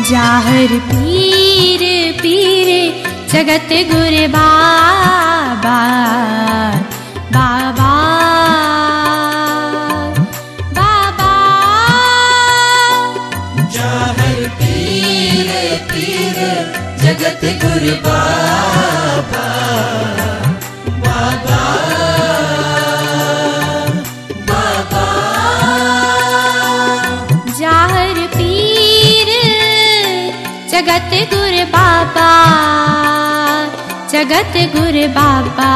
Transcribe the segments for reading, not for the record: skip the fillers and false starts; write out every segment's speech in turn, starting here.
जाहर पीर पीर जगत गुर बाबा बाबा बाबा। जाहर पीर पीर जगत गुर बाबा बाबा बाबा। जाहर पीर जगत गुर बाबा जगत गुर बाबा।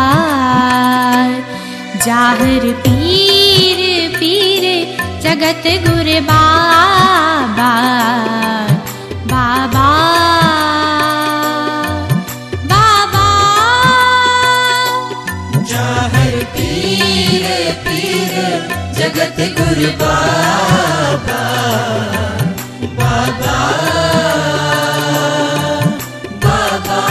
जाहर पीर पीर जगत गुर बाबा बाबा बाबा। जाहर पीर पीर जगत गुर बाबा बाबा बाबा।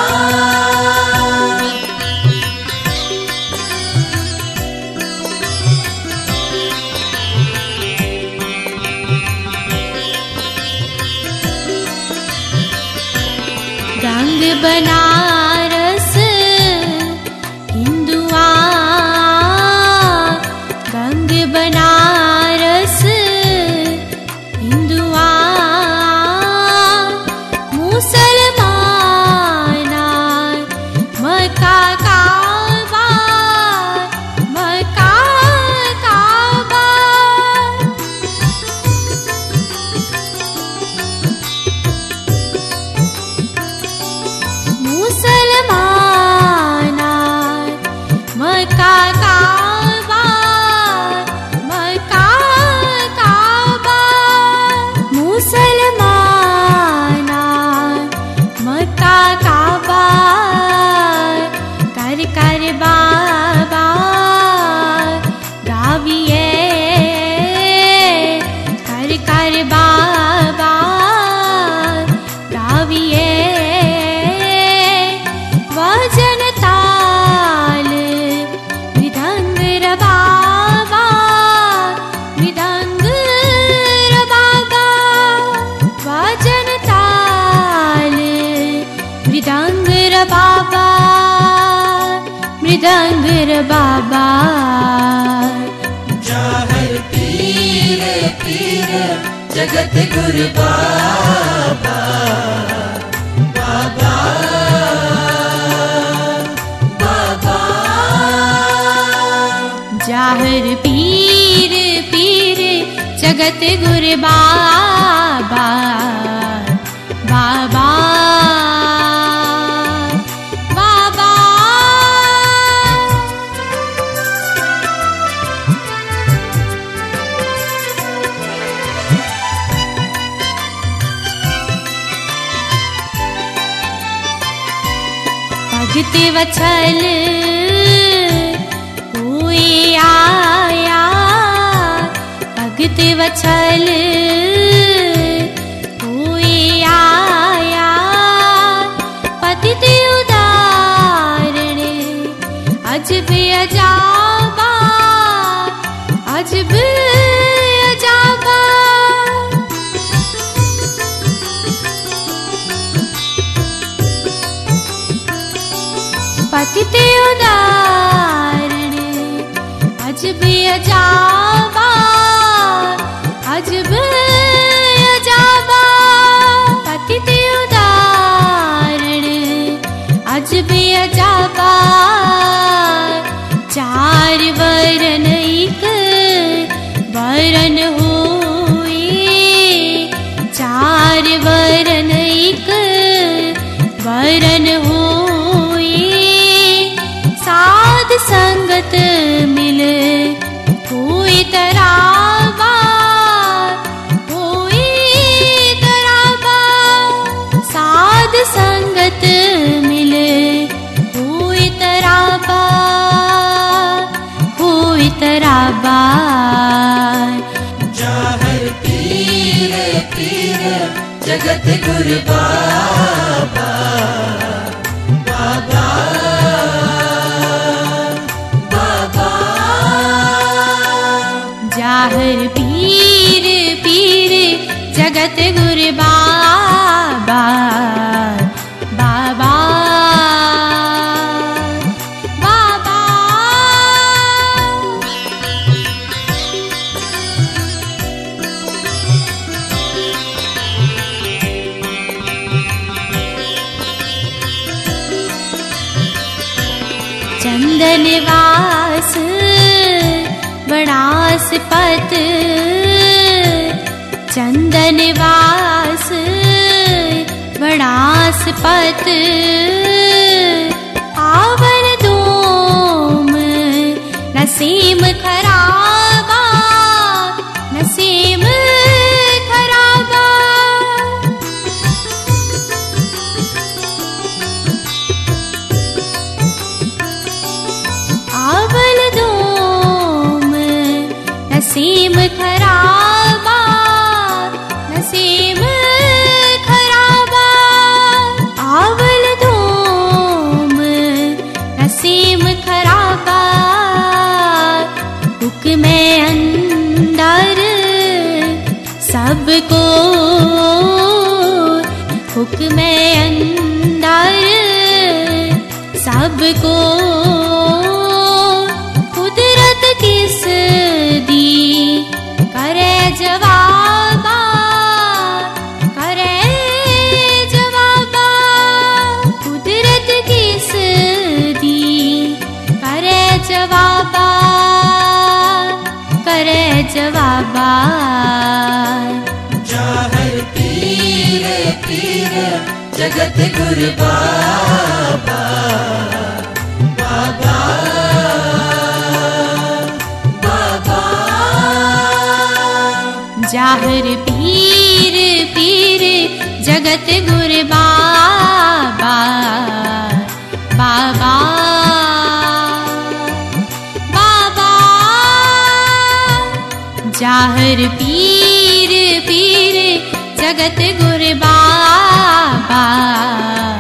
रंग बनारस हिंदुआ रंग बनारस हिंदुआ मुसलमाना मक्का काबा मक्का काबा। मुसलमाना मक्का काबा मक्का काबा। मुसलमाना मक्का काबा कर कर बाबा गाविए कर कर बाबा गाविए। वजन ताल मृदंग रबाबा मृदंग रबाबा। वजन ताल मृदंग रबाबा मृदंग रबाबा। जाहर पीर पीर जगत गुर बाबा बाबा बाबा। जाहर पीर पीर जगत गुर बाबा बाबा बाबा। भगत वत्सल हुए आया भगत वत्सल हुए आया। पतित उदाहरण अजब अजाबा अजब अजाबा। पतित उदाहरण अजब अजाबा अजब अजाबा। पतित उदाहरण अजब अजाबा। चार वरन एक वरन हुए चार वरन एक वरन हुए। साध संगत मिल हुई तराबा हुई तराबा। साध संगत मिल हुई तराबा हुई तराबा। जाहर पीर पीर जगत गुर बाबा बाबा बाबा। जाहर पीर पीर जगत गुर बाबा निवास बनास पत चंदन वास बनास पत आवन दोम नसीम खराबा नसीम खराबा आवल दोम नसीम खराबा नसीम खराबा आवल दोम नसीम खराबा हुक्म अंदर सबको हुक्म अंदर सबको कुदरत किस दी करे जवाबा करे जवाबा कुदरत किस दी करे जवाबा करे जवाबा जाहर पीर पीर जगत गुरु बाबा बाबा बाबा जाहर पीर पीर जगत गुरु बाबा बाबा बाबा जाहर पीर पीर जगत गुरु बाबा